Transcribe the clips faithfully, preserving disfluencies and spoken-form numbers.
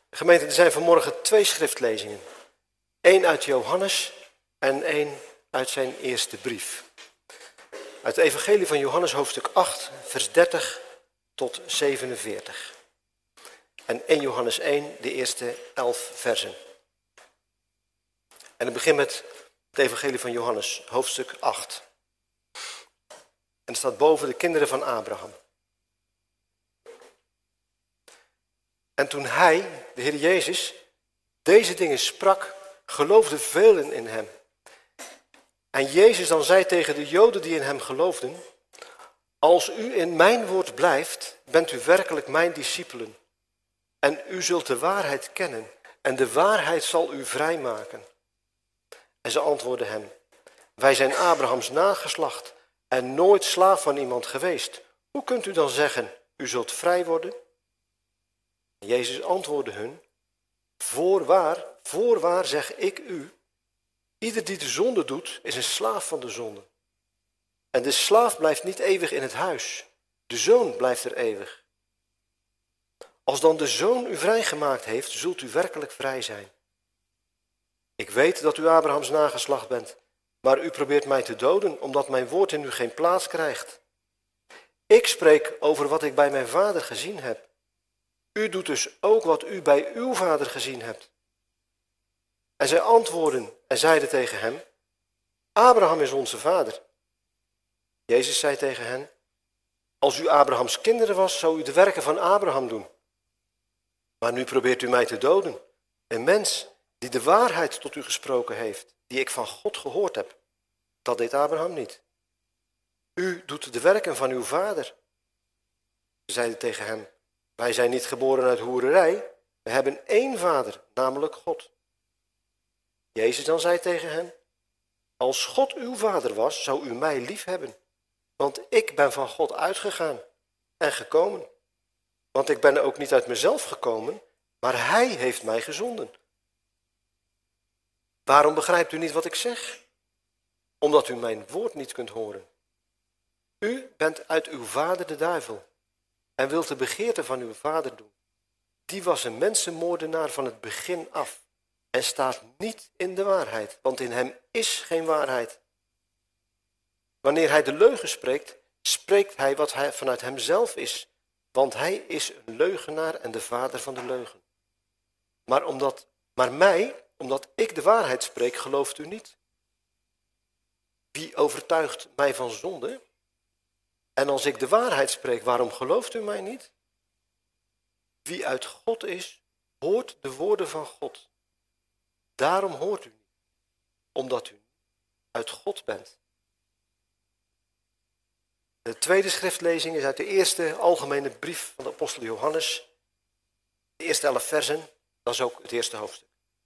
Gemeente, er zijn vanmorgen twee schriftlezingen. Eén uit Johannes en één uit zijn eerste brief. Uit het evangelie van Johannes hoofdstuk acht, vers dertig tot zevenenveertig. En één Johannes één, de eerste elf versen. En ik begin met het evangelie van Johannes, hoofdstuk acht. En er staat boven de kinderen van Abraham. En toen hij, de Heer Jezus, deze dingen sprak, geloofden velen in hem. En Jezus dan zei tegen de Joden die in hem geloofden: als u in mijn woord blijft, bent u werkelijk mijn discipelen. En u zult de waarheid kennen en de waarheid zal u vrijmaken. En ze antwoordden hem: wij zijn Abrahams nageslacht en nooit slaaf van iemand geweest. Hoe kunt u dan zeggen, u zult vrij worden? Jezus antwoordde hun: voorwaar, voorwaar zeg ik u, ieder die de zonde doet, is een slaaf van de zonde. En de slaaf blijft niet eeuwig in het huis, de zoon blijft er eeuwig. Als dan de zoon u vrijgemaakt heeft, zult u werkelijk vrij zijn. Ik weet dat u Abrahams nageslacht bent, maar u probeert mij te doden, omdat mijn woord in u geen plaats krijgt. Ik spreek over wat ik bij mijn vader gezien heb. U doet dus ook wat u bij uw vader gezien hebt. En zij antwoordden en zeiden tegen hem: Abraham is onze vader. Jezus zei tegen hen: als u Abrahams kinderen was, zou u de werken van Abraham doen. Maar nu probeert u mij te doden, een mens die de waarheid tot u gesproken heeft, die ik van God gehoord heb. Dat deed Abraham niet. U doet de werken van uw vader. Ze zeiden tegen hem: wij zijn niet geboren uit hoererij, we hebben één vader, namelijk God. Jezus dan zei tegen hen: als God uw vader was, zou u mij lief hebben, want ik ben van God uitgegaan en gekomen. Want ik ben ook niet uit mezelf gekomen, maar hij heeft mij gezonden. Waarom begrijpt u niet wat ik zeg? Omdat u mijn woord niet kunt horen. U bent uit uw vader de duivel en wilt de begeerte van uw vader doen. Die was een mensenmoordenaar van het begin af en staat niet in de waarheid, want in hem is geen waarheid. Wanneer hij de leugen spreekt, spreekt hij wat hij vanuit hemzelf is, want hij is een leugenaar en de vader van de leugen. Maar, omdat, maar mij, omdat ik de waarheid spreek, gelooft u niet. Wie overtuigt mij van zonde? En als ik de waarheid spreek, waarom gelooft u mij niet? Wie uit God is, hoort de woorden van God. Daarom hoort u niet, omdat u uit God bent. De tweede schriftlezing is uit de eerste algemene brief van de apostel Johannes. De eerste elf versen, dat is ook het eerste hoofdstuk.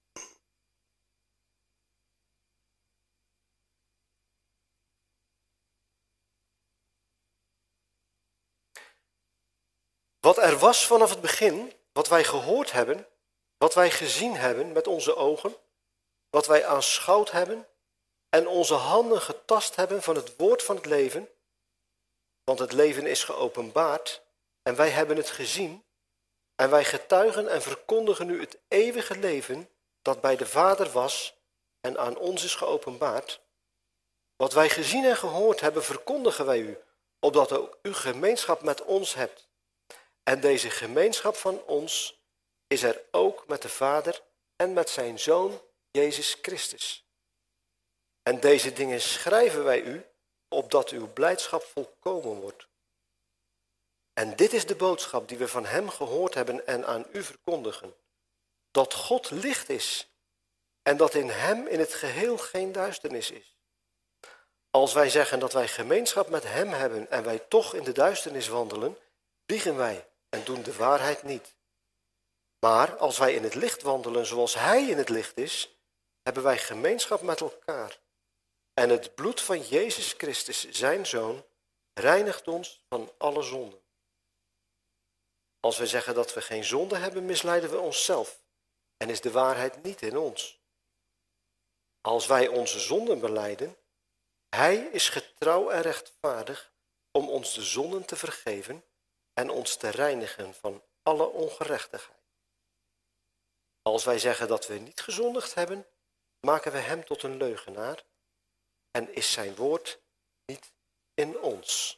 Wat er was vanaf het begin, wat wij gehoord hebben, wat wij gezien hebben met onze ogen, wat wij aanschouwd hebben en onze handen getast hebben van het woord van het leven, want het leven is geopenbaard en wij hebben het gezien en wij getuigen en verkondigen nu het eeuwige leven dat bij de Vader was en aan ons is geopenbaard. Wat wij gezien en gehoord hebben verkondigen wij u, opdat ook u gemeenschap met ons hebt. En deze gemeenschap van ons is er ook met de Vader en met zijn Zoon Jezus Christus. En deze dingen schrijven wij u, opdat uw blijdschap volkomen wordt. En dit is de boodschap die we van hem gehoord hebben en aan u verkondigen. Dat God licht is en dat in hem in het geheel geen duisternis is. Als wij zeggen dat wij gemeenschap met hem hebben en wij toch in de duisternis wandelen, liegen wij en doen de waarheid niet. Maar als wij in het licht wandelen zoals hij in het licht is, hebben wij gemeenschap met elkaar. En het bloed van Jezus Christus, zijn Zoon, reinigt ons van alle zonden. Als we zeggen dat we geen zonde hebben, misleiden we onszelf en is de waarheid niet in ons. Als wij onze zonden belijden, hij is getrouw en rechtvaardig om ons de zonden te vergeven en ons te reinigen van alle ongerechtigheid. Als wij zeggen dat we niet gezondigd hebben, maken we hem tot een leugenaar en is zijn woord niet in ons.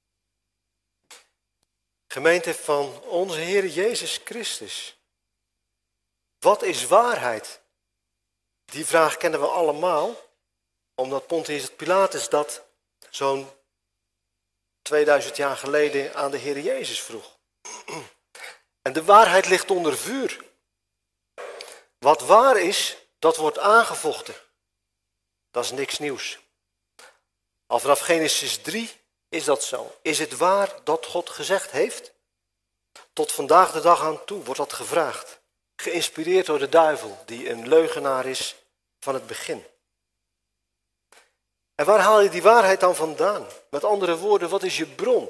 Gemeente van onze Heer Jezus Christus. Wat is waarheid? Die vraag kennen we allemaal, omdat Pontius Pilatus dat zo'n tweeduizend jaar geleden aan de Heer Jezus vroeg. En de waarheid ligt onder vuur. Wat waar is, dat wordt aangevochten. Dat is niks nieuws. Al vanaf Genesis drie is dat zo. Is het waar dat God gezegd heeft? Tot vandaag de dag aan toe wordt dat gevraagd. Geïnspireerd door de duivel, die een leugenaar is van het begin. En waar haal je die waarheid dan vandaan? Met andere woorden, wat is je bron?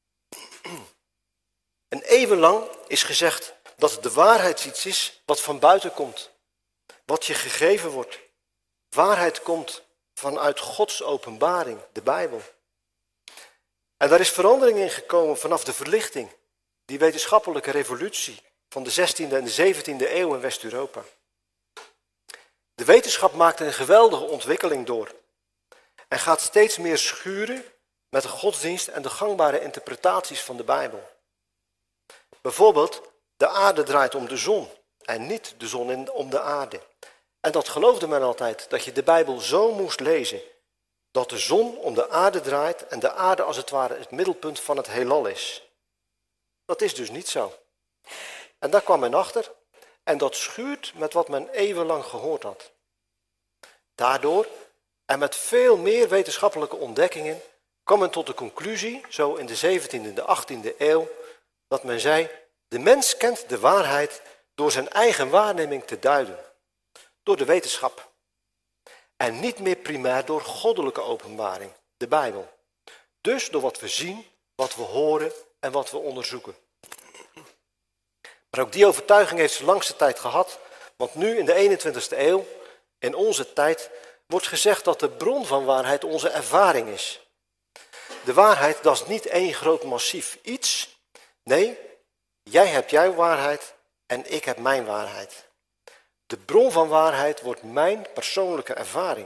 En eeuwenlang is gezegd dat de waarheid iets is wat van buiten komt. Wat je gegeven wordt. Waarheid komt vanuit Gods openbaring, de Bijbel. En daar is verandering in gekomen vanaf de verlichting. Die wetenschappelijke revolutie van de zestiende en de zeventiende eeuw in West-Europa. De wetenschap maakt een geweldige ontwikkeling door. En gaat steeds meer schuren met de godsdienst en de gangbare interpretaties van de Bijbel. Bijvoorbeeld, de aarde draait om de zon en niet de zon om de aarde. En dat geloofde men altijd, dat je de Bijbel zo moest lezen, dat de zon om de aarde draait en de aarde als het ware het middelpunt van het heelal is. Dat is dus niet zo. En daar kwam men achter en dat schuurt met wat men eeuwenlang gehoord had. Daardoor, en met veel meer wetenschappelijke ontdekkingen, kwam men tot de conclusie, zo in de zeventiende en de achttiende eeuw, dat men zei, de mens kent de waarheid door zijn eigen waarneming te duiden. Door de wetenschap. En niet meer primair door goddelijke openbaring, de Bijbel. Dus door wat we zien, wat we horen en wat we onderzoeken. Maar ook die overtuiging heeft zijn langste tijd gehad, want nu in de eenentwintigste eeuw, in onze tijd, wordt gezegd dat de bron van waarheid onze ervaring is. De waarheid, dat is niet één groot massief iets. Nee, jij hebt jouw waarheid en ik heb mijn waarheid. De bron van waarheid wordt mijn persoonlijke ervaring.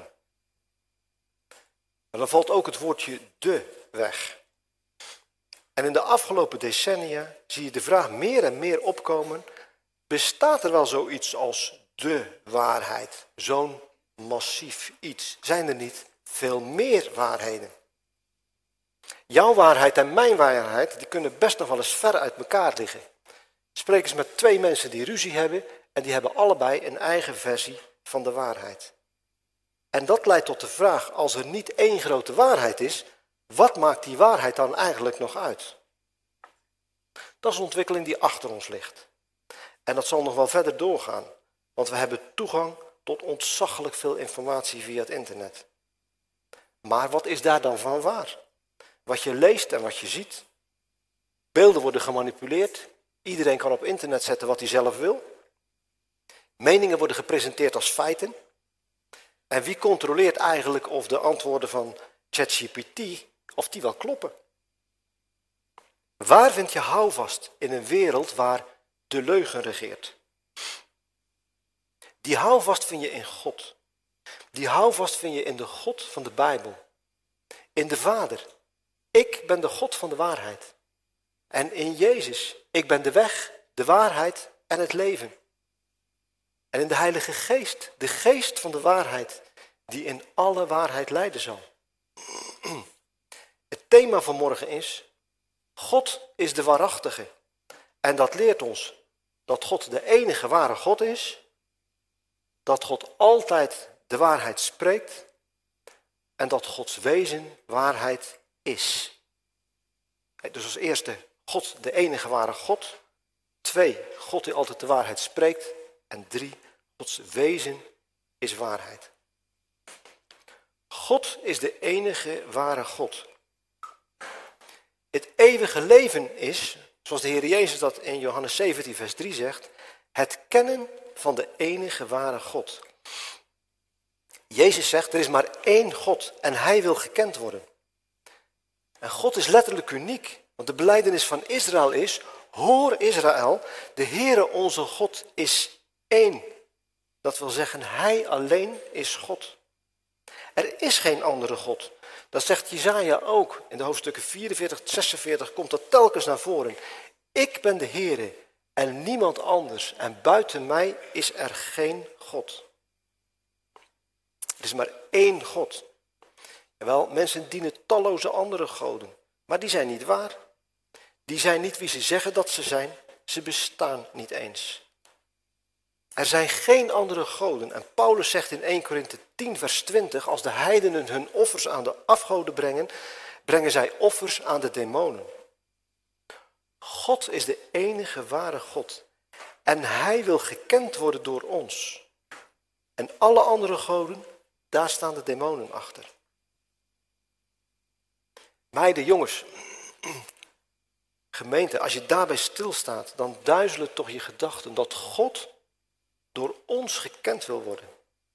Maar dan valt ook het woordje de weg. En in de afgelopen decennia zie je de vraag meer en meer opkomen, bestaat er wel zoiets als de waarheid? Zo'n massief iets. Zijn er niet veel meer waarheden? Jouw waarheid en mijn waarheid, die kunnen best nog wel eens ver uit elkaar liggen. Spreek eens met twee mensen die ruzie hebben en die hebben allebei een eigen versie van de waarheid. En dat leidt tot de vraag, als er niet één grote waarheid is, wat maakt die waarheid dan eigenlijk nog uit? Dat is een ontwikkeling die achter ons ligt. En dat zal nog wel verder doorgaan, want we hebben toegang tot ontzaglijk veel informatie via het internet. Maar wat is daar dan van waar? Wat je leest en wat je ziet. Beelden worden gemanipuleerd. Iedereen kan op internet zetten wat hij zelf wil. Meningen worden gepresenteerd als feiten. En wie controleert eigenlijk of de antwoorden van ChatGPT, of die wel kloppen? Waar vind je houvast in een wereld waar de leugen regeert? Die houvast vind je in God. Die houvast vind je in de God van de Bijbel. In de Vader. Ik ben de God van de waarheid. En in Jezus. Ik ben de weg, de waarheid en het leven. En in de Heilige Geest. De geest van de waarheid. Die in alle waarheid leiden zal. Het thema van morgen is: God is de waarachtige. En dat leert ons dat God de enige ware God is. Dat God altijd de waarheid spreekt. En dat Gods wezen waarheid is. Dus als eerste, God de enige ware God. Twee, God die altijd de waarheid spreekt. En drie, Gods wezen is waarheid. God is de enige ware God. Het eeuwige leven is, zoals de Heer Jezus dat in Johannes zeventien vers drie zegt, het kennen van de enige ware God. Jezus zegt, er is maar één God en hij wil gekend worden. En God is letterlijk uniek, want de belijdenis van Israël is, hoor Israël, de Heere onze God is één. Dat wil zeggen, hij alleen is God. Er is geen andere God. Dat zegt Jesaja ook. In de hoofdstukken vierenveertig, zesenveertig komt dat telkens naar voren. Ik ben de Heere en niemand anders. En buiten mij is er geen God. Er is maar één God. Jawel, mensen dienen talloze andere goden. Maar die zijn niet waar. Die zijn niet wie ze zeggen dat ze zijn. Ze bestaan niet eens. Er zijn geen andere goden. En Paulus zegt in eerste Korinthe tien vers twintig, als de heidenen hun offers aan de afgoden brengen, brengen zij offers aan de demonen. God is de enige ware God. En hij wil gekend worden door ons. En alle andere goden, daar staan de demonen achter. Meiden, jongens, gemeente, als je daarbij stilstaat, dan duizelen toch je gedachten dat God door ons gekend wil worden.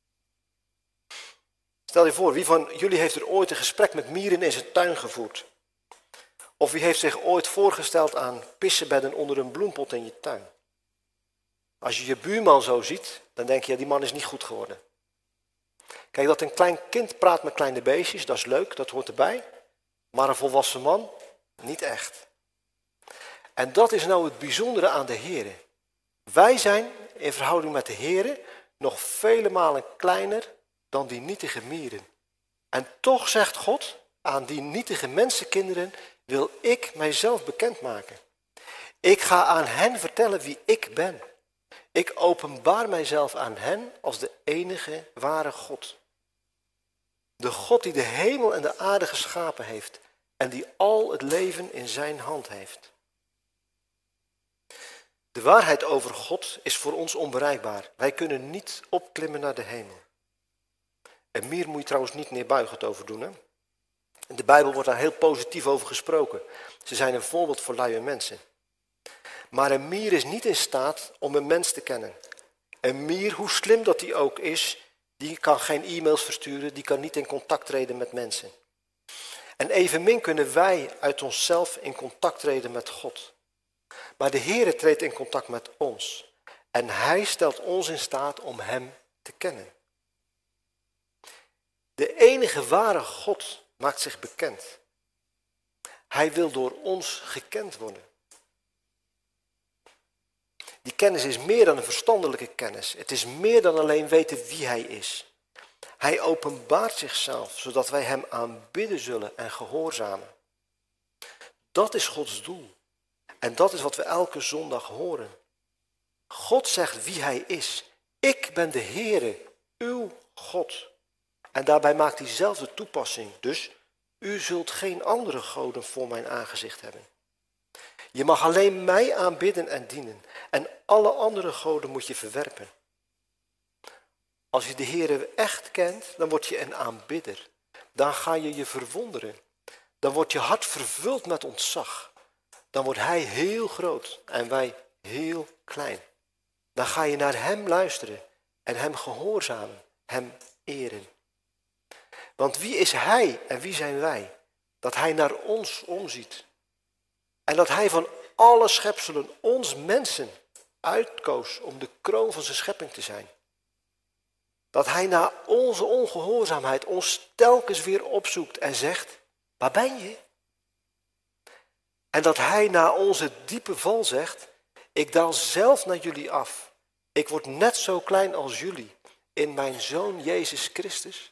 Stel je voor, wie van jullie heeft er ooit een gesprek met mieren in zijn tuin gevoerd? Of wie heeft zich ooit voorgesteld aan pissenbedden onder een bloempot in je tuin? Als je je buurman zo ziet, dan denk je, ja, die man is niet goed geworden. Kijk, dat een klein kind praat met kleine beestjes, dat is leuk, dat hoort erbij. Maar een volwassen man, niet echt. En dat is nou het bijzondere aan de Here. Wij zijn in verhouding met de Here nog vele malen kleiner dan die nietige mieren. En toch zegt God, aan die nietige mensenkinderen wil ik mijzelf bekendmaken. Ik ga aan hen vertellen wie ik ben. Ik openbaar mijzelf aan hen als de enige ware God. De God die de hemel en de aarde geschapen heeft en die al het leven in zijn hand heeft. De waarheid over God is voor ons onbereikbaar. Wij kunnen niet opklimmen naar de hemel. En mier moet je trouwens niet neerbuigend over doen. Hè? In de Bijbel wordt daar heel positief over gesproken. Ze zijn een voorbeeld voor luie mensen. Maar een mier is niet in staat om een mens te kennen. Een mier, hoe slim dat die ook is, die kan geen e-mails versturen, die kan niet in contact treden met mensen. En evenmin kunnen wij uit onszelf in contact treden met God. Maar de Heere treedt in contact met ons. En hij stelt ons in staat om hem te kennen. De enige ware God maakt zich bekend. Hij wil door ons gekend worden. Die kennis is meer dan een verstandelijke kennis. Het is meer dan alleen weten wie hij is. Hij openbaart zichzelf, zodat wij hem aanbidden zullen en gehoorzamen. Dat is Gods doel. En dat is wat we elke zondag horen. God zegt wie hij is. Ik ben de Heere, uw God. En daarbij maakt hij zelf de toepassing. Dus u zult geen andere goden voor mijn aangezicht hebben. Je mag alleen mij aanbidden en dienen. En alle andere goden moet je verwerpen. Als je de Heere echt kent, dan word je een aanbidder. Dan ga je je verwonderen. Dan wordt je hart vervuld met ontzag. Dan wordt hij heel groot en wij heel klein. Dan ga je naar hem luisteren en hem gehoorzamen, hem eren. Want wie is hij en wie zijn wij? Dat hij naar ons omziet. En dat hij van alle schepselen ons mensen uitkoos om de kroon van zijn schepping te zijn. Dat hij na onze ongehoorzaamheid ons telkens weer opzoekt en zegt, waar ben je? En dat hij na onze diepe val zegt, ik daal zelf naar jullie af. Ik word net zo klein als jullie in mijn Zoon Jezus Christus.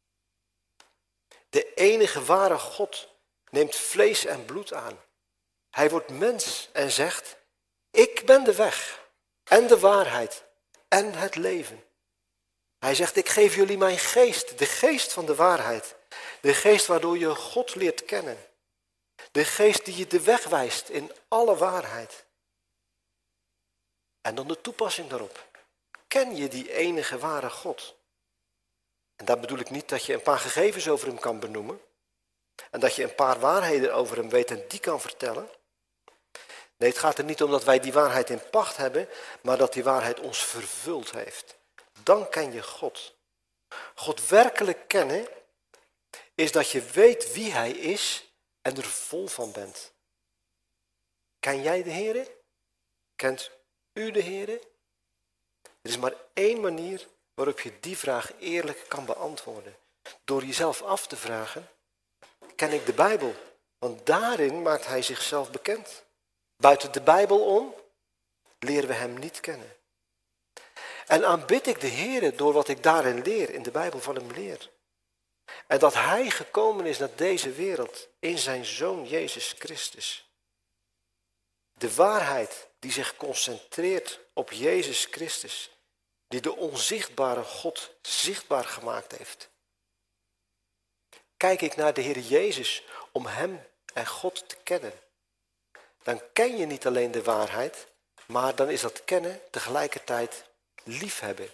De enige ware God neemt vlees en bloed aan. Hij wordt mens en zegt, ik ben de weg en de waarheid en het leven. Hij zegt, ik geef jullie mijn geest, de geest van de waarheid. De geest waardoor je God leert kennen. De geest die je de weg wijst in alle waarheid. En dan de toepassing daarop. Ken je die enige ware God? En daar bedoel ik niet dat je een paar gegevens over hem kan benoemen. En dat je een paar waarheden over hem weet en die kan vertellen. Nee, het gaat er niet om dat wij die waarheid in pacht hebben, maar dat die waarheid ons vervuld heeft. Dan ken je God. God werkelijk kennen is dat je weet wie hij is en er vol van bent. Ken jij de Heere? Kent u de Heere? Er Er is maar één manier waarop je die vraag eerlijk kan beantwoorden. Door jezelf af te vragen, ken ik de Bijbel? Want daarin maakt hij zichzelf bekend. Buiten de Bijbel om leren we hem niet kennen. En aanbid ik de Heer door wat ik daarin leer, in de Bijbel van hem leer. En dat hij gekomen is naar deze wereld in zijn Zoon Jezus Christus. De waarheid die zich concentreert op Jezus Christus, die de onzichtbare God zichtbaar gemaakt heeft. Kijk ik naar de Heer Jezus om hem en God te kennen, dan ken je niet alleen de waarheid, maar dan is dat kennen tegelijkertijd liefhebben.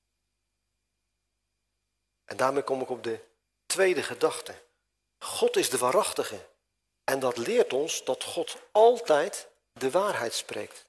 En daarmee kom ik op de tweede gedachte. God is de waarachtige. En dat leert ons dat God altijd de waarheid spreekt.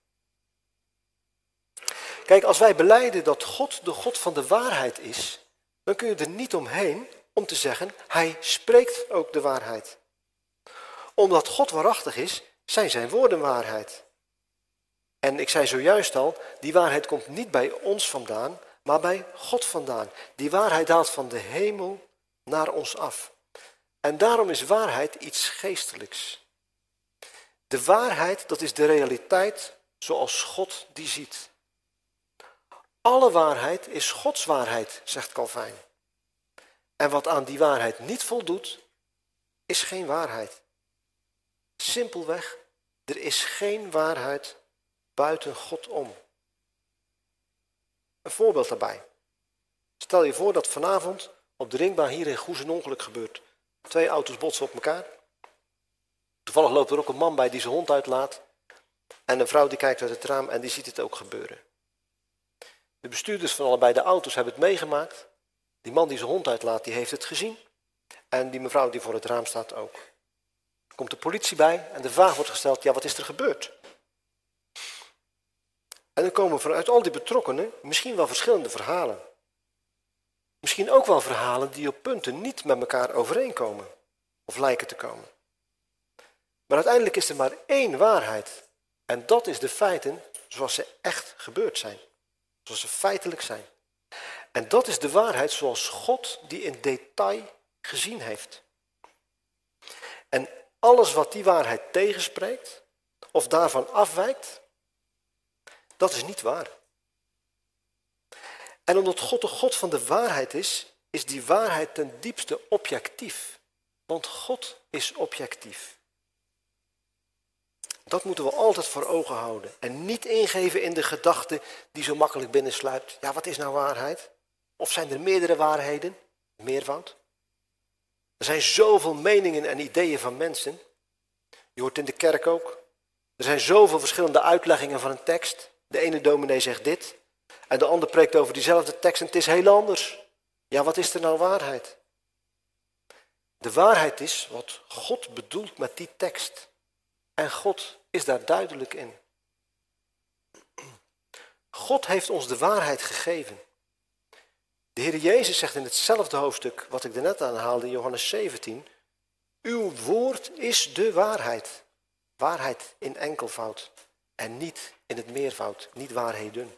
Kijk, als wij belijden dat God de God van de waarheid is, dan kun je er niet omheen om te zeggen, hij spreekt ook de waarheid. Omdat God waarachtig is, zijn zijn woorden waarheid. En ik zei zojuist al, die waarheid komt niet bij ons vandaan, maar bij God vandaan. Die waarheid daalt van de hemel naar ons af. En daarom is waarheid iets geestelijks. De waarheid, dat is de realiteit zoals God die ziet. Alle waarheid is Gods waarheid, zegt Calvijn. En wat aan die waarheid niet voldoet, is geen waarheid. Simpelweg, er is geen waarheid buiten God om. Een voorbeeld daarbij. Stel je voor dat vanavond op de ringbaan hier in Goes een ongeluk gebeurt. Twee auto's botsen op elkaar. Toevallig loopt er ook een man bij die zijn hond uitlaat. En een vrouw die kijkt uit het raam en die ziet het ook gebeuren. De bestuurders van allebei de auto's hebben het meegemaakt. Die man die zijn hond uitlaat, die heeft het gezien. En die mevrouw die voor het raam staat ook. Er komt de politie bij en de vraag wordt gesteld, ja, wat is er gebeurd? En dan komen vanuit al die betrokkenen misschien wel verschillende verhalen. Misschien ook wel verhalen die op punten niet met elkaar overeenkomen. Of lijken te komen. Maar uiteindelijk is er maar één waarheid. En dat is de feiten zoals ze echt gebeurd zijn. Zoals ze feitelijk zijn. En dat is de waarheid zoals God die in detail gezien heeft. En alles wat die waarheid tegenspreekt, of daarvan afwijkt, dat is niet waar. En omdat God de God van de waarheid is, is die waarheid ten diepste objectief. Want God is objectief. Dat moeten we altijd voor ogen houden. En niet ingeven in de gedachte die zo makkelijk binnensluipt. Ja, wat is nou waarheid? Of zijn er meerdere waarheden? Meervoud. Er zijn zoveel meningen en ideeën van mensen. Je hoort in de kerk ook. Er zijn zoveel verschillende uitleggingen van een tekst. De ene dominee zegt dit. En de ander preekt over diezelfde tekst en het is heel anders. Ja, wat is er nou waarheid? De waarheid is wat God bedoelt met die tekst. En God is daar duidelijk in. God heeft ons de waarheid gegeven. De Heer Jezus zegt in hetzelfde hoofdstuk wat ik daarnet aanhaalde, in Johannes zeventien. Uw woord is de waarheid. Waarheid in enkelvoud en niet in het meervoud, niet waarheden.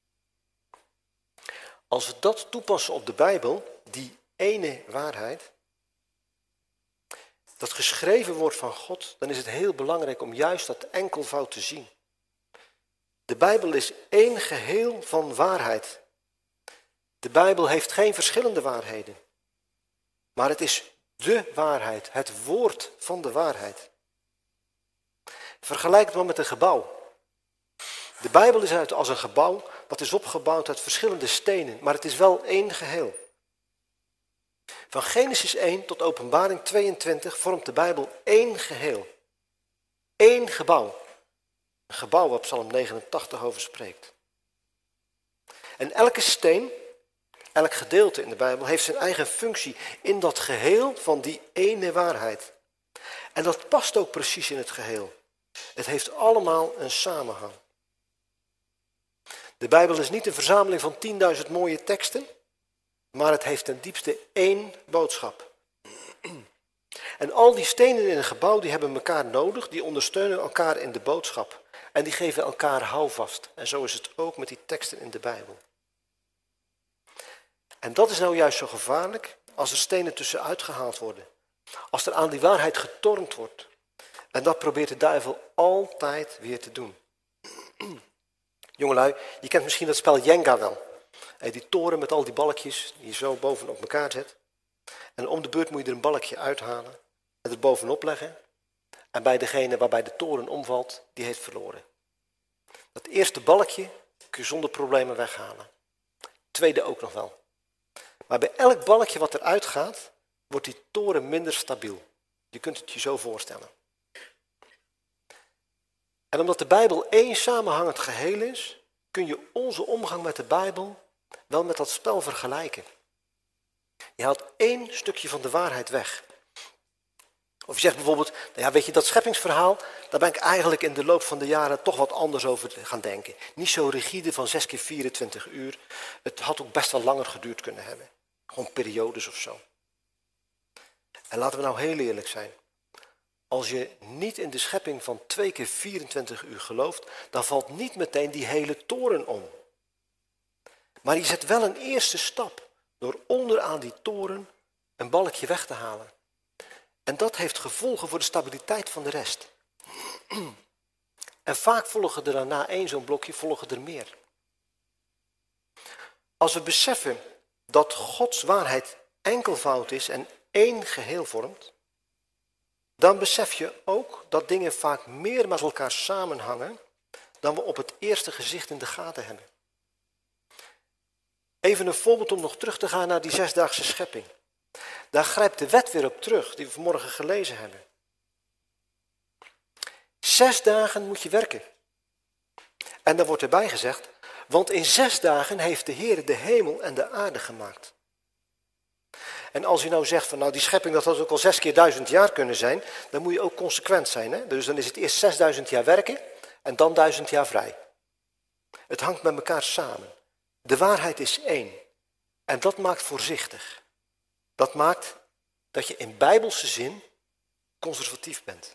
Als we dat toepassen op de Bijbel, die ene waarheid, dat geschreven wordt van God, dan is het heel belangrijk om juist dat enkelvoud te zien. De Bijbel is één geheel van waarheid. De Bijbel heeft geen verschillende waarheden. Maar het is de waarheid, het woord van de waarheid. Vergelijk het maar met een gebouw. De Bijbel is uit als een gebouw wat is opgebouwd uit verschillende stenen, maar het is wel één geheel. Van Genesis één tot Openbaring tweeëntwintig vormt de Bijbel één geheel. Eén gebouw. Een gebouw waar Psalm negenentachtig over spreekt. En elke steen, elk gedeelte in de Bijbel heeft zijn eigen functie in dat geheel van die ene waarheid. En dat past ook precies in het geheel. Het heeft allemaal een samenhang. De Bijbel is niet een verzameling van tienduizend mooie teksten, maar het heeft ten diepste één boodschap. En al die stenen in een gebouw die hebben elkaar nodig, die ondersteunen elkaar in de boodschap. En die geven elkaar houvast. En zo is het ook met die teksten in de Bijbel. En dat is nou juist zo gevaarlijk als er stenen tussenuit gehaald worden. Als er aan die waarheid getornd wordt. En dat probeert de duivel altijd weer te doen. Jongelui, je kent misschien dat spel Jenga wel. Die toren met al die balkjes die je zo bovenop elkaar zet. En om de beurt moet je er een balkje uithalen en er bovenop leggen. En bij degene waarbij de toren omvalt, die heeft verloren. Dat eerste balkje kun je zonder problemen weghalen. Tweede ook nog wel. Maar bij elk balkje wat eruit gaat, wordt die toren minder stabiel. Je kunt het je zo voorstellen. En omdat de Bijbel één samenhangend geheel is, kun je onze omgang met de Bijbel wel met dat spel vergelijken. Je haalt één stukje van de waarheid weg. Of je zegt bijvoorbeeld, nou ja, weet je, dat scheppingsverhaal, daar ben ik eigenlijk in de loop van de jaren toch wat anders over gaan denken. Niet zo rigide van zes keer vierentwintig uur. Het had ook best wel langer geduurd kunnen hebben. Gewoon periodes of zo. En laten we nou heel eerlijk zijn. Als je niet in de schepping van twee keer vierentwintig uur gelooft, dan valt niet meteen die hele toren om. Maar je zet wel een eerste stap door onderaan die toren een balkje weg te halen. En dat heeft gevolgen voor de stabiliteit van de rest. En vaak volgen er daarna één zo'n blokje, volgen er meer. Als we beseffen dat Gods waarheid enkelvoud is en één geheel vormt, dan besef je ook dat dingen vaak meer met elkaar samenhangen dan we op het eerste gezicht in de gaten hebben. Even een voorbeeld om nog terug te gaan naar die zesdaagse schepping. Daar grijpt de wet weer op terug, die we vanmorgen gelezen hebben. Zes dagen moet je werken. En dan wordt erbij gezegd, want in zes dagen heeft de Heer de hemel en de aarde gemaakt. En als u nou zegt van nou die schepping dat had ook al zes keer duizend jaar kunnen zijn, dan moet je ook consequent zijn. Hè? Dus dan is het eerst zesduizend jaar werken en dan duizend jaar vrij. Het hangt met elkaar samen. De waarheid is één. En dat maakt voorzichtig. Dat maakt dat je in bijbelse zin conservatief bent.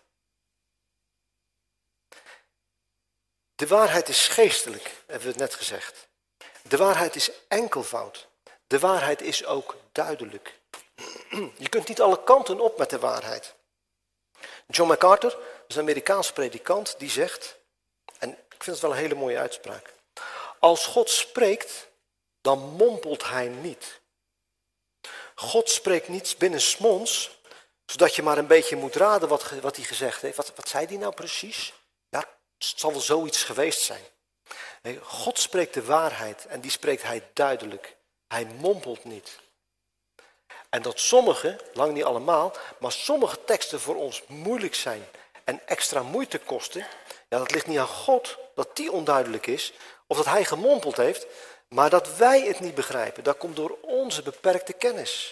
De waarheid is geestelijk, hebben we het net gezegd. De waarheid is enkelvoud. De waarheid is ook duidelijk. Je kunt niet alle kanten op met de waarheid. John MacArthur, dat is een Amerikaans predikant, die zegt, en ik vind het wel een hele mooie uitspraak. Als God spreekt, dan mompelt hij niet. God spreekt niet binnensmonds, zodat je maar een beetje moet raden wat, wat hij gezegd heeft. Wat, wat zei hij nou precies? Ja, het zal wel zoiets geweest zijn. Nee, God spreekt de waarheid en die spreekt hij duidelijk. Hij mompelt niet. En dat sommige, lang niet allemaal, maar sommige teksten voor ons moeilijk zijn en extra moeite kosten, ja, dat ligt niet aan God dat die onduidelijk is of dat hij gemompeld heeft, maar dat wij het niet begrijpen. Dat komt door onze beperkte kennis.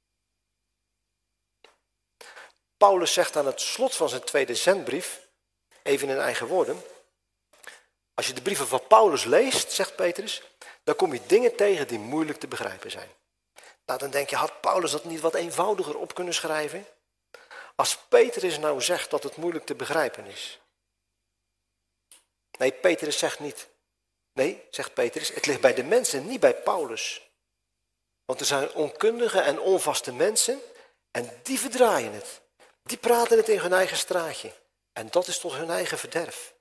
Paulus zegt aan het slot van zijn tweede zendbrief, even in eigen woorden, als je de brieven van Paulus leest, zegt Petrus, dan kom je dingen tegen die moeilijk te begrijpen zijn. Nou, dan denk je, had Paulus dat niet wat eenvoudiger op kunnen schrijven? Als Petrus nou zegt dat het moeilijk te begrijpen is. Nee, Petrus zegt niet. Nee, zegt Petrus, het ligt bij de mensen, niet bij Paulus. Want er zijn onkundige en onvaste mensen en die verdraaien het. Die praten het in hun eigen straatje. En dat is tot hun eigen verderf.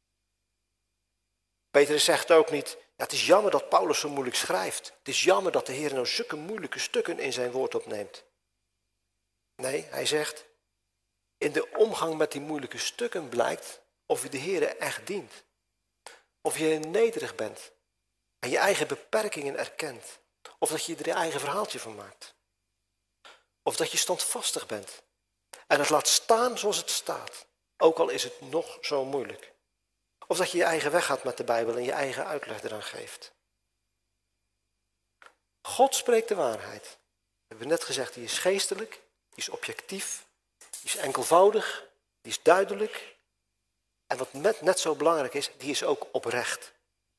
Petrus zegt ook niet, ja, het is jammer dat Paulus zo moeilijk schrijft. Het is jammer dat de Heer nou zulke moeilijke stukken in zijn woord opneemt. Nee, hij zegt, in de omgang met die moeilijke stukken blijkt of je de Heer echt dient. Of je nederig bent en je eigen beperkingen erkent. Of dat je er je eigen verhaaltje van maakt. Of dat je standvastig bent en het laat staan zoals het staat. Ook al is het nog zo moeilijk. Of dat je je eigen weg gaat met de Bijbel en je eigen uitleg eraan geeft. God spreekt de waarheid. We hebben net gezegd, die is geestelijk, die is objectief, die is enkelvoudig, die is duidelijk. En wat net, net zo belangrijk is, die is ook oprecht.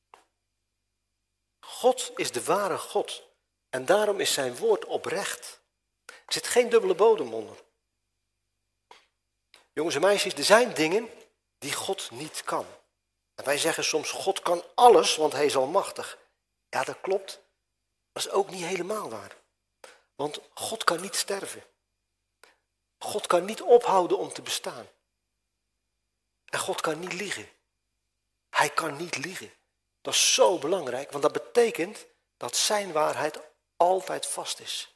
God is de ware God. En daarom is zijn woord oprecht. Er zit geen dubbele bodem onder. Jongens en meisjes, er zijn dingen die God niet kan. En wij zeggen soms, God kan alles, want hij is almachtig. Ja, dat klopt. Dat is ook niet helemaal waar. Want God kan niet sterven. God kan niet ophouden om te bestaan. En God kan niet liegen. Hij kan niet liegen. Dat is zo belangrijk, want dat betekent dat zijn waarheid altijd vast is.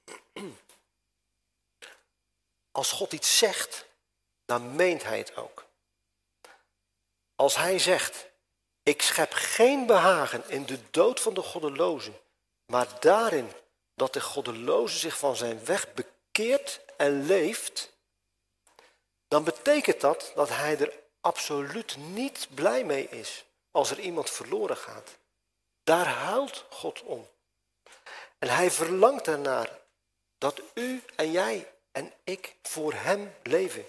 Als God iets zegt, dan meent hij het ook. Als hij zegt, ik schep geen behagen in de dood van de goddelozen, maar daarin dat de goddeloze zich van zijn weg bekeert en leeft, dan betekent dat dat hij er absoluut niet blij mee is als er iemand verloren gaat. Daar huilt God om. En hij verlangt ernaar dat u en jij en ik voor hem leven.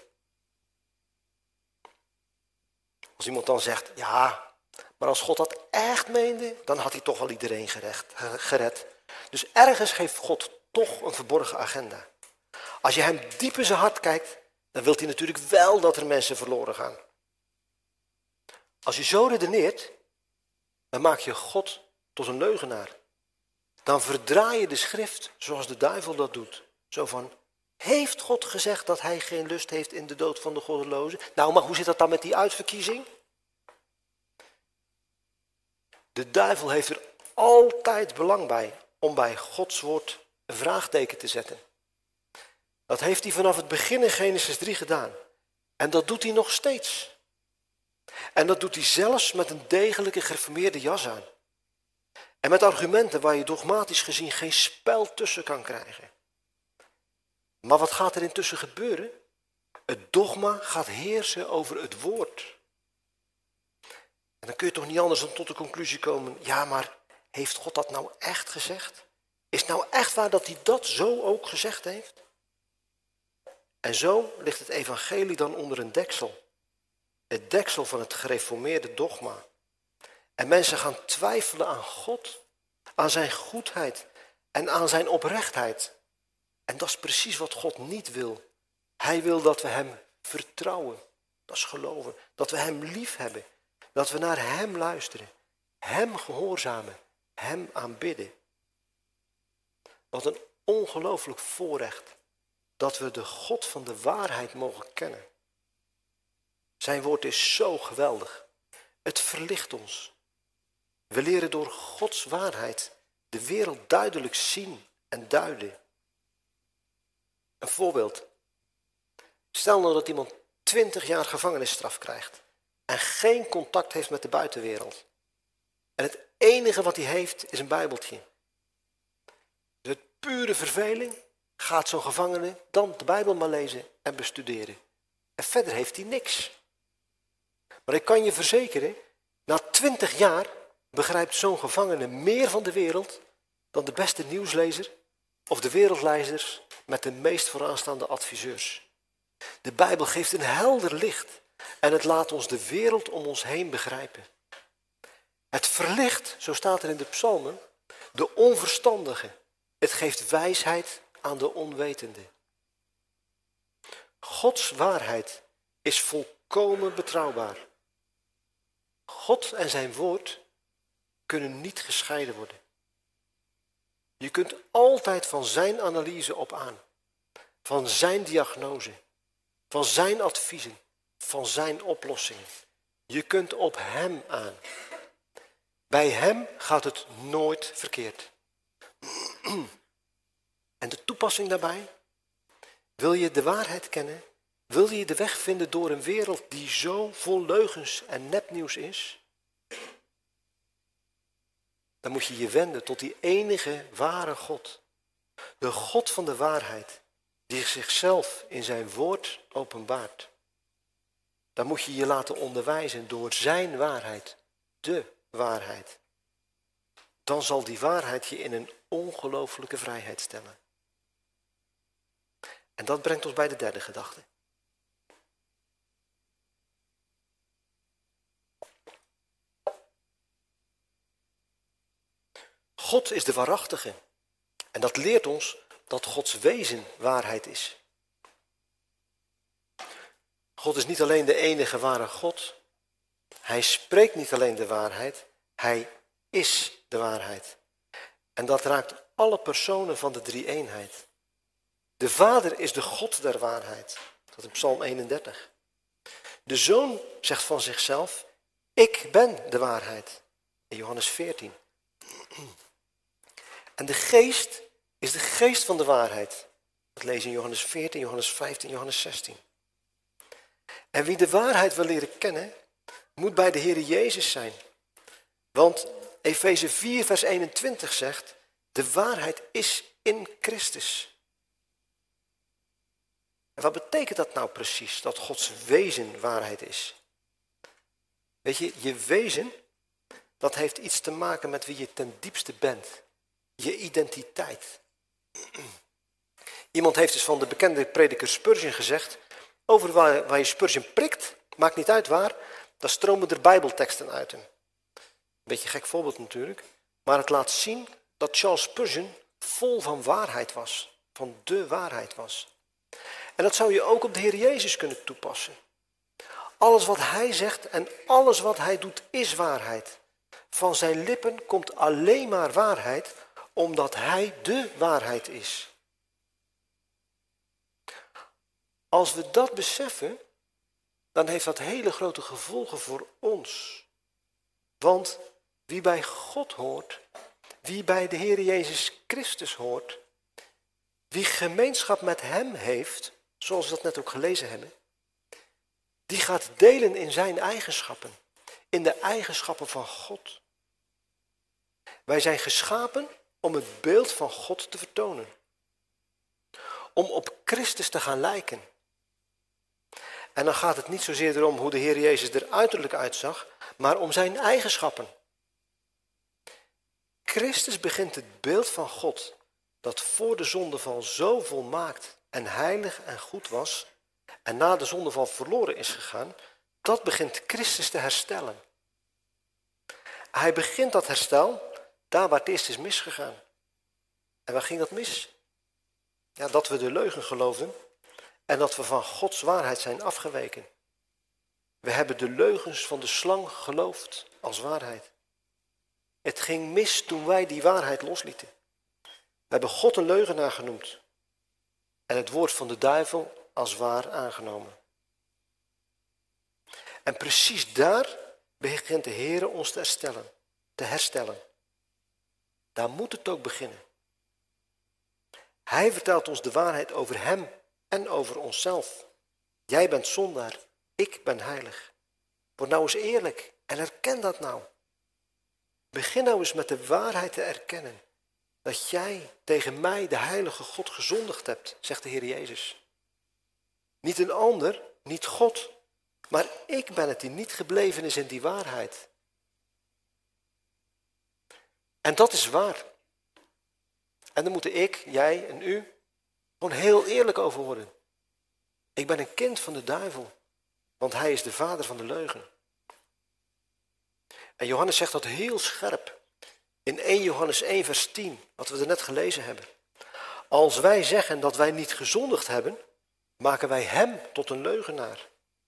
Als iemand dan zegt, ja, maar als God dat echt meende, dan had hij toch wel iedereen gerecht, gered. Dus ergens heeft God toch een verborgen agenda. Als je hem diep in zijn hart kijkt, dan wil hij natuurlijk wel dat er mensen verloren gaan. Als je zo redeneert, dan maak je God tot een leugenaar. Dan verdraai je de schrift zoals de duivel dat doet. Zo van, heeft God gezegd dat hij geen lust heeft in de dood van de goddelozen? Nou, maar hoe zit dat dan met die uitverkiezing? De duivel heeft er altijd belang bij om bij Gods woord een vraagteken te zetten. Dat heeft hij vanaf het begin in Genesis drie gedaan. En dat doet hij nog steeds. En dat doet hij zelfs met een degelijke gereformeerde jas aan. En met argumenten waar je dogmatisch gezien geen spel tussen kan krijgen. Maar wat gaat er intussen gebeuren? Het dogma gaat heersen over het woord. En dan kun je toch niet anders dan tot de conclusie komen, ja, maar heeft God dat nou echt gezegd? Is het nou echt waar dat hij dat zo ook gezegd heeft? En zo ligt het evangelie dan onder een deksel. Het deksel van het gereformeerde dogma. En mensen gaan twijfelen aan God, aan zijn goedheid en aan zijn oprechtheid. En dat is precies wat God niet wil. Hij wil dat we hem vertrouwen. Dat is geloven. Dat we hem lief hebben. Dat we naar hem luisteren. Hem gehoorzamen. Hem aanbidden. Wat een ongelooflijk voorrecht. Dat we de God van de waarheid mogen kennen. Zijn woord is zo geweldig. Het verlicht ons. We leren door Gods waarheid de wereld duidelijk zien en duiden. Een voorbeeld. Stel nou dat iemand twintig jaar gevangenisstraf krijgt en geen contact heeft met de buitenwereld. En het enige wat hij heeft is een bijbeltje. Dus uit pure verveling gaat zo'n gevangene dan de Bijbel maar lezen en bestuderen. En verder heeft hij niks. Maar ik kan je verzekeren, na twintig jaar begrijpt zo'n gevangene meer van de wereld dan de beste nieuwslezer of de wereldleiders met de meest vooraanstaande adviseurs. De Bijbel geeft een helder licht en het laat ons de wereld om ons heen begrijpen. Het verlicht, zo staat er in de psalmen, de onverstandige. Het geeft wijsheid aan de onwetende. Gods waarheid is volkomen betrouwbaar. God en zijn woord kunnen niet gescheiden worden. Je kunt altijd van zijn analyse op aan. Van zijn diagnose. Van zijn adviezen. Van zijn oplossingen. Je kunt op hem aan. Bij hem gaat het nooit verkeerd. En de toepassing daarbij? Wil je de waarheid kennen? Wil je de weg vinden door een wereld die zo vol leugens en nepnieuws is? Dan moet je je wenden tot die enige ware God. De God van de waarheid, die zichzelf in zijn woord openbaart. Dan moet je je laten onderwijzen door zijn waarheid, de waarheid. Dan zal die waarheid je in een ongelooflijke vrijheid stellen. En dat brengt ons bij de derde gedachte. God is de waarachtige. En dat leert ons dat Gods wezen waarheid is. God is niet alleen de enige ware God. Hij spreekt niet alleen de waarheid. Hij is de waarheid. En dat raakt alle personen van de drie-eenheid. De Vader is de God der waarheid. Dat is Psalm eenendertig. De Zoon zegt van zichzelf, ik ben de waarheid. In Johannes veertien. En de Geest is de geest van de waarheid. Dat lezen we in Johannes veertien, Johannes vijftien, Johannes zestien. En wie de waarheid wil leren kennen, moet bij de Heer Jezus zijn. Want Efeze vier vers eenentwintig zegt, de waarheid is in Christus. En wat betekent dat nou precies, dat Gods wezen waarheid is? Weet je, je wezen, dat heeft iets te maken met wie je ten diepste bent. Je identiteit. Iemand heeft dus van de bekende prediker Spurgeon gezegd, over waar, waar je Spurgeon prikt, maakt niet uit waar, daar stromen er bijbelteksten uit hem. Een beetje een gek voorbeeld natuurlijk, maar het laat zien dat Charles Spurgeon vol van waarheid was, van de waarheid was. En dat zou je ook op de Heer Jezus kunnen toepassen. Alles wat hij zegt en alles wat hij doet is waarheid. Van zijn lippen komt alleen maar waarheid, omdat hij de waarheid is. Als we dat beseffen, dan heeft dat hele grote gevolgen voor ons. Want wie bij God hoort, wie bij de Heer Jezus Christus hoort, wie gemeenschap met hem heeft, zoals we dat net ook gelezen hebben, die gaat delen in zijn eigenschappen, in de eigenschappen van God. Wij zijn geschapen om het beeld van God te vertonen. Om op Christus te gaan lijken. En dan gaat het niet zozeer erom hoe de Heer Jezus er uiterlijk uitzag, maar om zijn eigenschappen. Christus begint het beeld van God, dat voor de zondeval zo volmaakt en heilig en goed was, en na de zondeval verloren is gegaan, dat begint Christus te herstellen. Hij begint dat herstel daar waar het eerst is misgegaan. En waar ging dat mis? Ja, dat we de leugen geloofden en dat we van Gods waarheid zijn afgeweken. We hebben de leugens van de slang geloofd als waarheid. Het ging mis toen wij die waarheid loslieten. We hebben God een leugenaar genoemd en het woord van de duivel als waar aangenomen. En precies daar begint de Heer ons te herstellen. Te herstellen. Daar moet het ook beginnen. Hij vertelt ons de waarheid over hem en over onszelf. Jij bent zondaar, ik ben heilig. Word nou eens eerlijk en erken dat nou. Begin nou eens met de waarheid te erkennen. Dat jij tegen mij, de heilige God, gezondigd hebt, zegt de Heer Jezus. Niet een ander, niet God, maar ik ben het die niet gebleven is in die waarheid. En dat is waar. En daar moeten ik, jij en u gewoon heel eerlijk over worden. Ik ben een kind van de duivel, want hij is de vader van de leugen. En Johannes zegt dat heel scherp in eerste Johannes één vers tien, wat we er net gelezen hebben. Als wij zeggen dat wij niet gezondigd hebben, maken wij hem tot een leugenaar.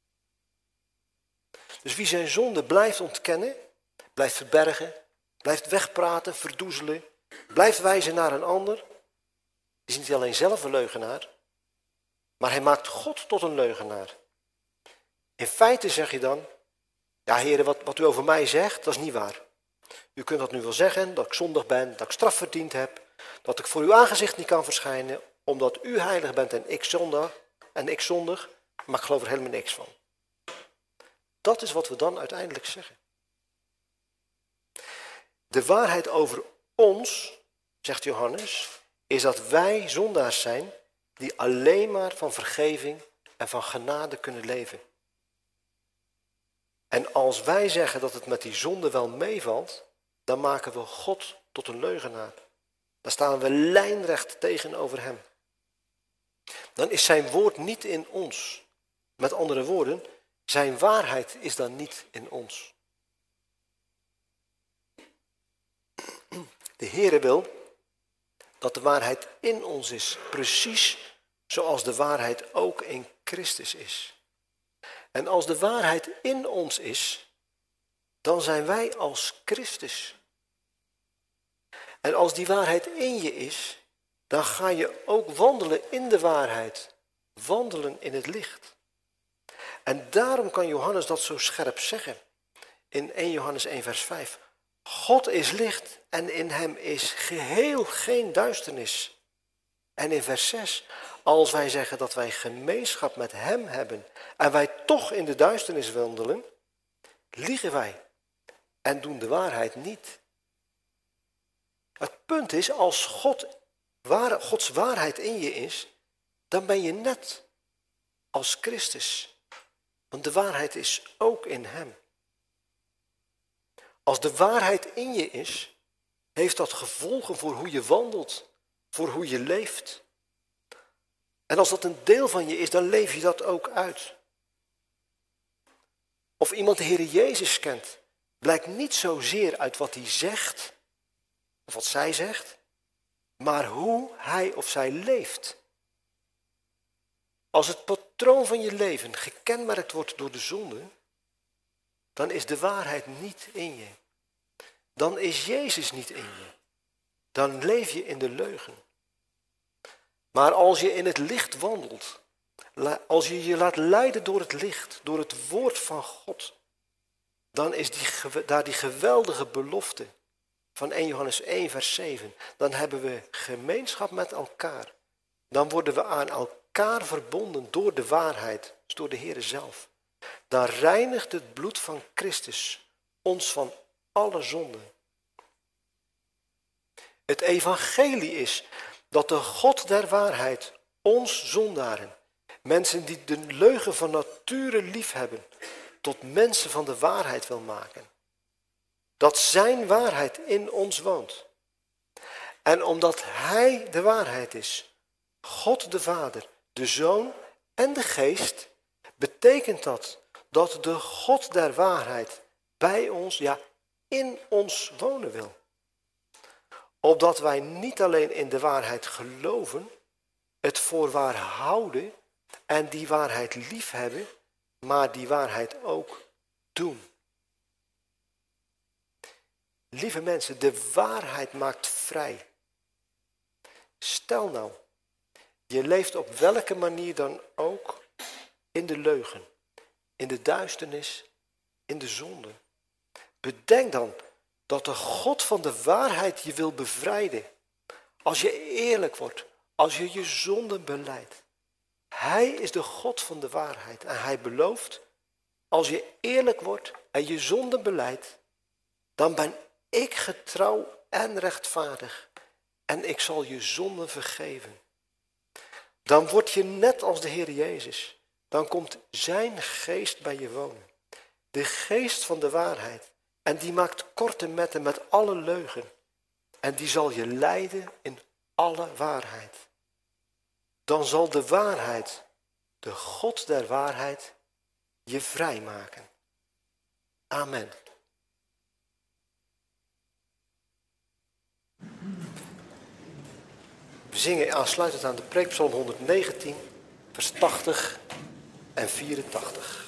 Dus wie zijn zonde blijft ontkennen, blijft verbergen, blijft wegpraten, verdoezelen, blijft wijzen naar een ander, is niet alleen zelf een leugenaar, maar hij maakt God tot een leugenaar. In feite zeg je dan, ja heren, wat, wat u over mij zegt, dat is niet waar. U kunt dat nu wel zeggen, dat ik zondig ben, dat ik straf verdiend heb, dat ik voor uw aangezicht niet kan verschijnen, omdat u heilig bent en ik zondig, en ik zondig, maar ik geloof er helemaal niks van. Dat is wat we dan uiteindelijk zeggen. De waarheid over ons, zegt Johannes, is dat wij zondaars zijn die alleen maar van vergeving en van genade kunnen leven. En als wij zeggen dat het met die zonde wel meevalt, dan maken we God tot een leugenaar. Dan staan we lijnrecht tegenover hem. Dan is zijn woord niet in ons. Met andere woorden, zijn waarheid is dan niet in ons. De Heere wil dat de waarheid in ons is, precies zoals de waarheid ook in Christus is. En als de waarheid in ons is, dan zijn wij als Christus. En als die waarheid in je is, dan ga je ook wandelen in de waarheid. Wandelen in het licht. En daarom kan Johannes dat zo scherp zeggen. In eerste Johannes één vers vijf. God is licht en in hem is geheel geen duisternis. En in vers zes. Als wij zeggen dat wij gemeenschap met hem hebben en wij toch in de duisternis wandelen, liegen wij en doen de waarheid niet. Het punt is, als God, waar, Gods waarheid in je is, dan ben je net als Christus. Want de waarheid is ook in hem. Als de waarheid in je is, heeft dat gevolgen voor hoe je wandelt, voor hoe je leeft. En als dat een deel van je is, dan leef je dat ook uit. Of iemand de Heer Jezus kent, blijkt niet zozeer uit wat hij zegt, of wat zij zegt, maar hoe hij of zij leeft. Als het patroon van je leven gekenmerkt wordt door de zonde, dan is de waarheid niet in je. Dan is Jezus niet in je. Dan leef je in de leugen. Maar als je in het licht wandelt, als je je laat leiden door het licht, door het woord van God, dan is die, daar die geweldige belofte van eerste Johannes één vers zeven. Dan hebben we gemeenschap met elkaar. Dan worden we aan elkaar verbonden door de waarheid, dus door de Heer zelf. Dan reinigt het bloed van Christus ons van alle zonden. Het evangelie is dat de God der waarheid ons zondaren, mensen die de leugen van nature lief hebben, tot mensen van de waarheid wil maken. Dat zijn waarheid in ons woont. En omdat hij de waarheid is, God de Vader, de Zoon en de Geest, betekent dat dat de God der waarheid bij ons, ja, in ons wonen wil. Opdat wij niet alleen in de waarheid geloven, het voor waar houden en die waarheid liefhebben, maar die waarheid ook doen. Lieve mensen, de waarheid maakt vrij. Stel nou, je leeft op welke manier dan ook in de leugen, in de duisternis, in de zonde. Bedenk dan dat de God van de waarheid je wil bevrijden. Als je eerlijk wordt, als je je zonden belijdt. Hij is de God van de waarheid en hij belooft, als je eerlijk wordt en je zonden belijdt, dan ben ik getrouw en rechtvaardig en ik zal je zonden vergeven. Dan word je net als de Heer Jezus. Dan komt zijn geest bij je wonen. De geest van de waarheid. En die maakt korte metten met alle leugen. En die zal je leiden in alle waarheid. Dan zal de waarheid, de God der waarheid, je vrijmaken. Amen. We zingen aansluitend aan de preekpsalm honderdnegentien, vers tachtig en vierentachtig.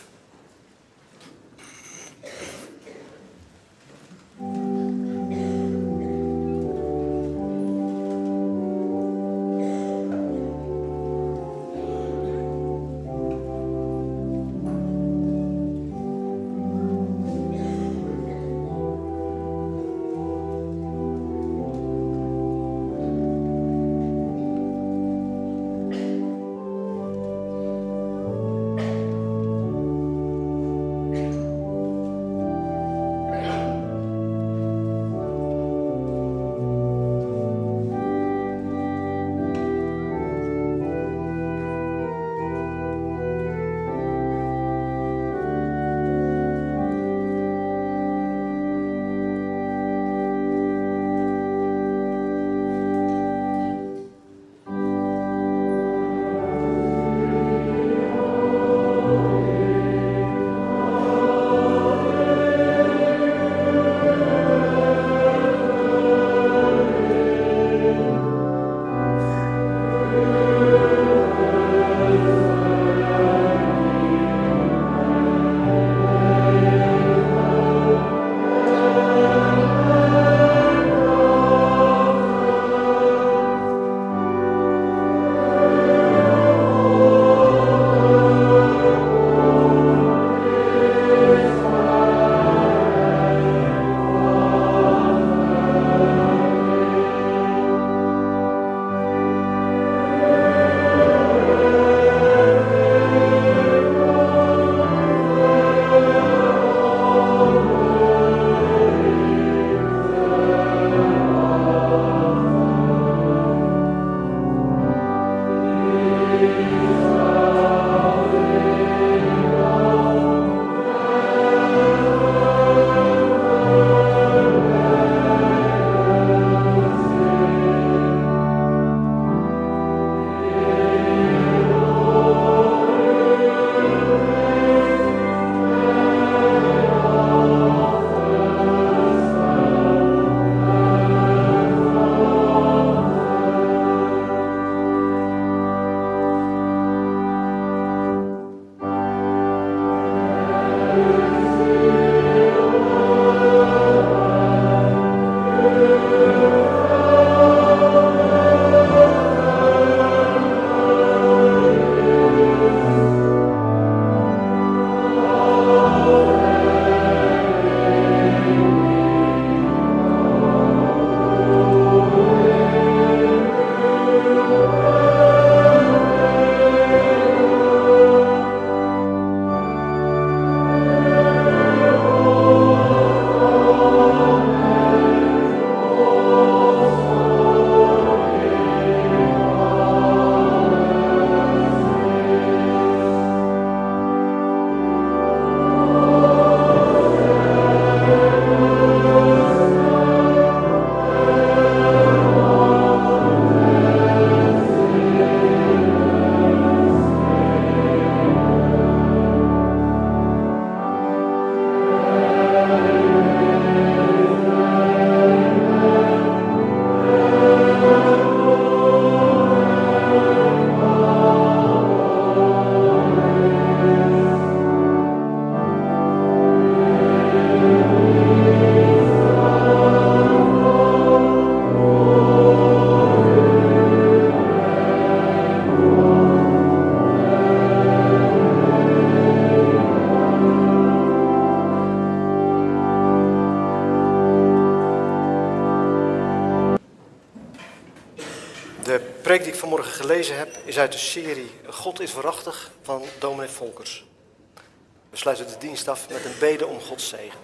De preek die ik vanmorgen gelezen heb is uit de serie God is waarachtig van dominee Volkers. We sluiten de dienst af met een bede om Gods zegen.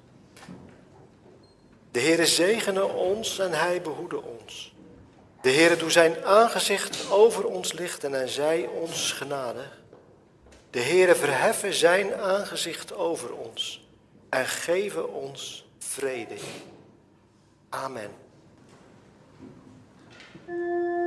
De Heere zegene ons en hij behoede ons. De Heere doe zijn aangezicht over ons lichten en zij ons genadig. De Heere verheffen zijn aangezicht over ons en geven ons vrede. Amen.